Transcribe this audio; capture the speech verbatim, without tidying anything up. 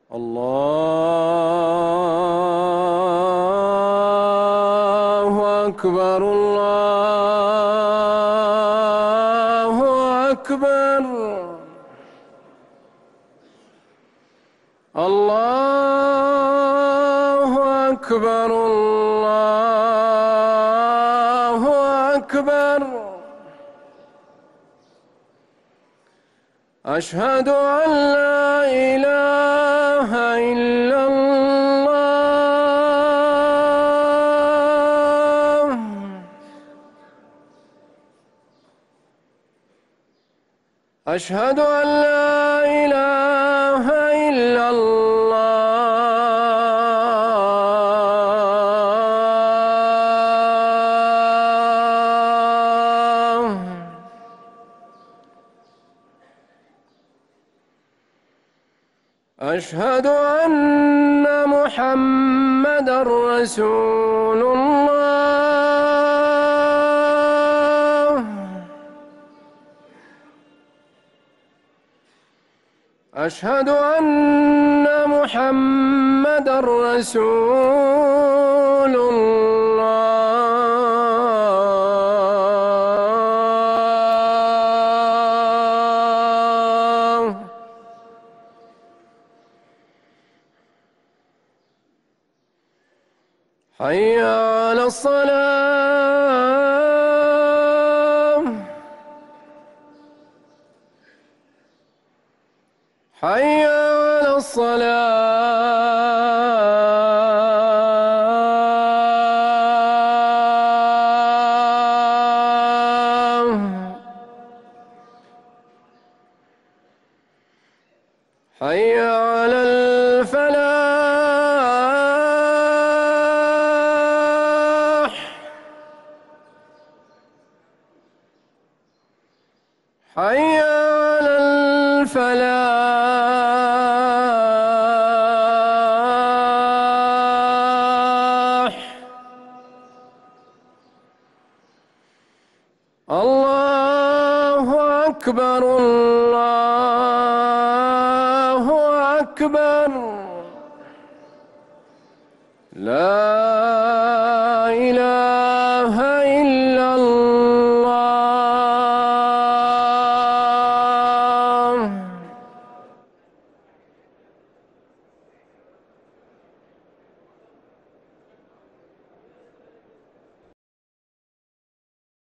الله أكبر الله أكبر الله أكبر الله أكبر أشهد أن لا إله إلا الله أشهد أن لا إله إلا الله أشهد أن محمدًا رسول الله أشهد أن محمدًا رسول الله حي على الصلاة حي على الصلاة حي على الفلاح حي على الفلاح الله أكبر الله أكبر لا